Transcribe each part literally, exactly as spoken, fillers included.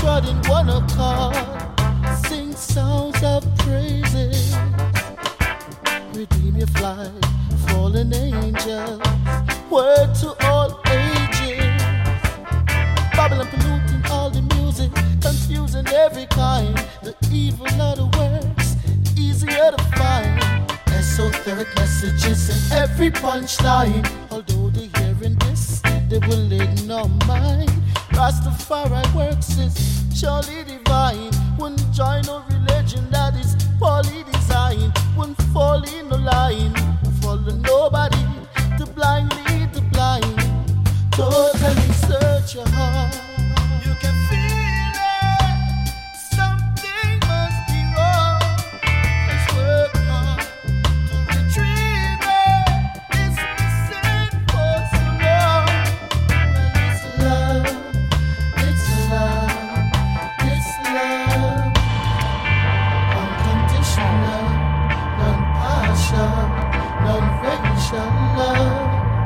trod in one accord, sing sounds of praises. Redeem your flight, fallen angels, word to all ages. Babylon polluting all the music, confusing every kind. The evil of the words, easier to find. Esoteric messages in every punchline. Although they're hearing this, they will ignore mine. Rastafari works is surely divine. Wouldn't join no religion that is poorly designed. Wouldn't fall in no line, follow nobody to blind lead the blind. Totally search your heart. You can feel it. Something must be wrong. Let's work hard to retrieve it. It's missing for so long. Well, it's love. It's love. It's love. Unconditional, non-partial, non-racial love.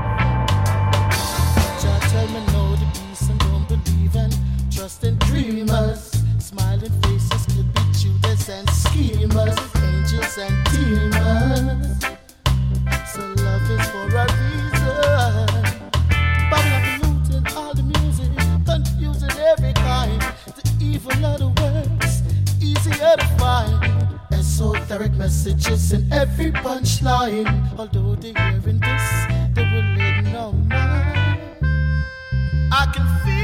Tell me no the peace and don't believe in trust in dreamers. Smiling faces could be tutors and schemers, angels and demons. So love is for a reason. Babylon polluting all the music, confusing every kind. The evil of the words, easier to find. Esoteric messages in every punchline. Although they're hearing this, they will ignore mine. I can feel